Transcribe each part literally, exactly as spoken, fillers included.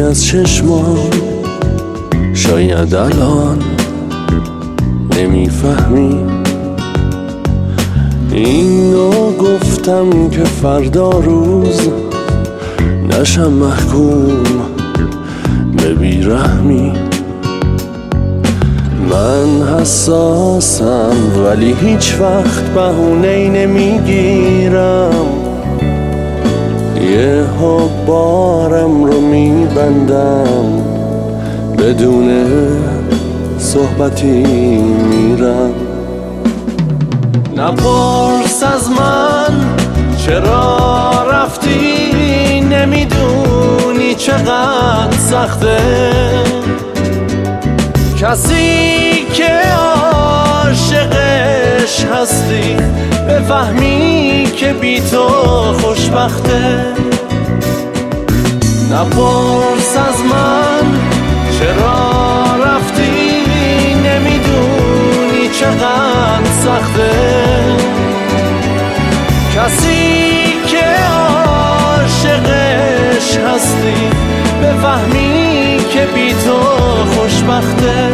از چشمان شاید الان نمیفهمی. اینو گفتم که فردا روز نشم محکوم به بیرحمی. من حساسم ولی هیچ وقت بهونه‌ای نمیگیرم. یه بارم رو میبندم بدون صحبتی میرم. نپرس از من چرا رفتی، نمیدونی چقدر سخته. کسی که عاشقش هستی بفهمی که بی تو خوشبخته. نپرس از من چرا رفتی، نمیدونی چقدر سخته. کسی که عاشقش هستی بفهمی که بی تو خوشبخته.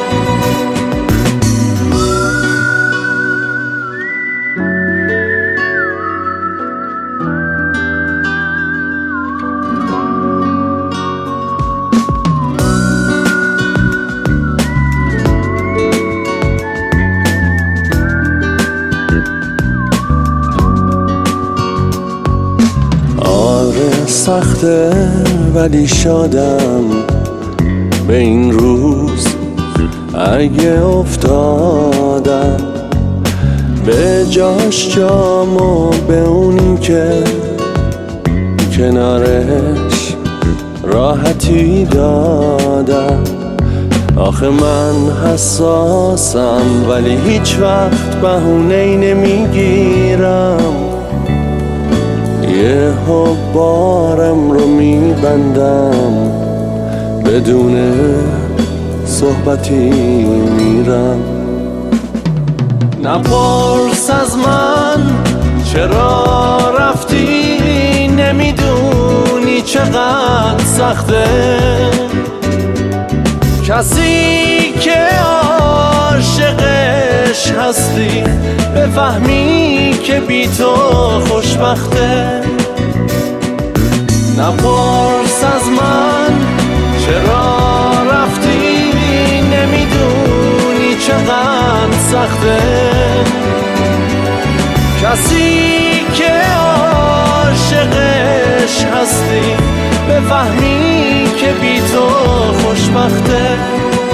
سخته ولی شادم به این روز. اگه افتادم به جاش جامو به اونی که کنارش راحتی دادم. آخه من حساسم ولی هیچ وقت بهونه‌ای نمیگیرم. یه بارم رو میبندم بدون صحبتی میرم. نپرس از من چرا رفتی، نمیدونی چقدر سخته. کسی که عاشقش هستی بفهمی که بی تو خوشبخته. نپرس از من چرا رفتی، نمیدونی چقدر سخته. کسی که عاشقش هستی بفهمی که بی تو خوشبخته.